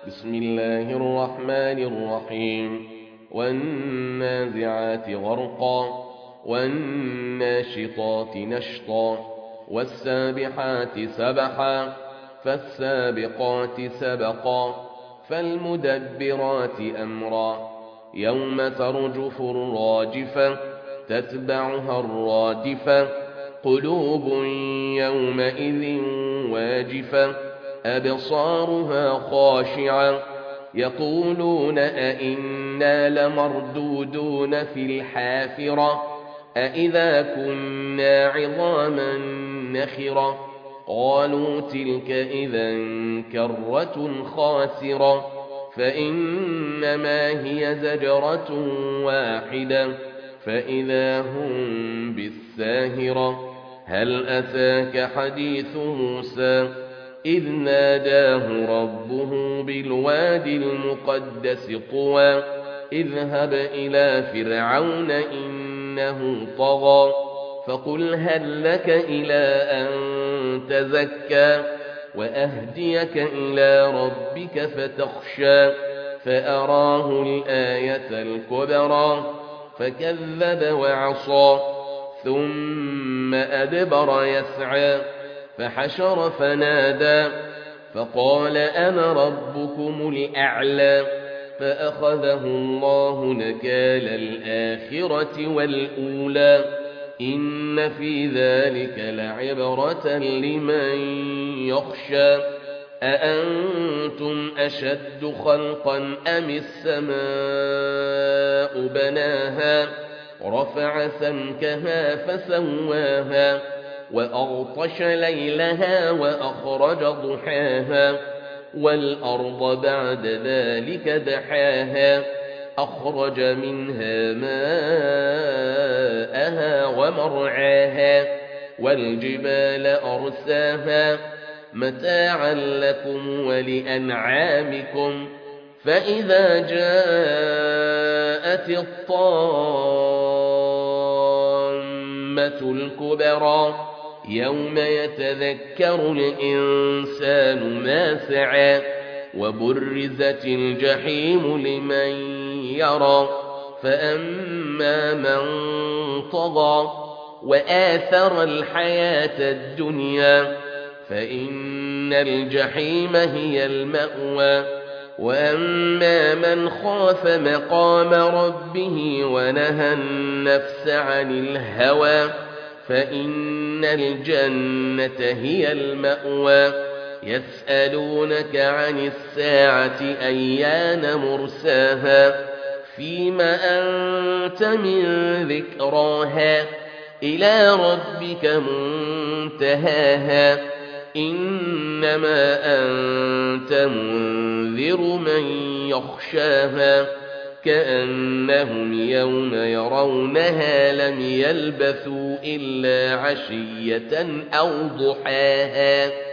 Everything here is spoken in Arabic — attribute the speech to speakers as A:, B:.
A: بسم الله الرحمن الرحيم والنازعات غرقا والناشطات نشطا والسابحات سبحا فالسابقات سبقا فالمدبرات أمرا يوم ترجف الراجفة تتبعها الرادفة قلوب يومئذ واجفة أبصارها خاشعة يقولون أئنا لمردودون في الحافرة أئذا كنا عظاما نخرة قالوا تلك إذا كرة خاسرة فإنما هي زجرة واحدة فإذا هم بالساهرة هل أتاك حديث موسى إذ ناداه ربه بالوادي المقدس طوى اذهب إلى فرعون إنه طغى فقل هل لك إلى أن تزكى وأهديك إلى ربك فتخشى فأراه الآية الكبرى فكذب وعصى ثم أدبر يسعى فحشر فنادى فقال أنا ربكم الأعلى فأخذه الله نكال الآخرة والأولى إن في ذلك لعبرة لمن يخشى أأنتم أشد خلقا أم السماء بناها رفع سمكها فسواها وأغطش ليلها وأخرج ضحاها والأرض بعد ذلك دحاها أخرج منها ماءها ومرعاها والجبال أرساها متاعا لكم ولأنعامكم فإذا جاءت الطامة الكبرى يوم يتذكر الإنسان ما سعى وبرزت الجحيم لمن يرى فأما من طغى وآثر الحياة الدنيا فإن الجحيم هي المأوى وأما من خاف مقام ربه ونهى النفس عن الهوى فإن الجنة هي المأوى يسألونك عن الساعة أيان مرساها فيما أنت من ذكراها إلى ربك منتهاها إنما أنت منذر من يخشاها كأنهم يوم يرونها لم يلبثوا إلا عشية أو ضحاها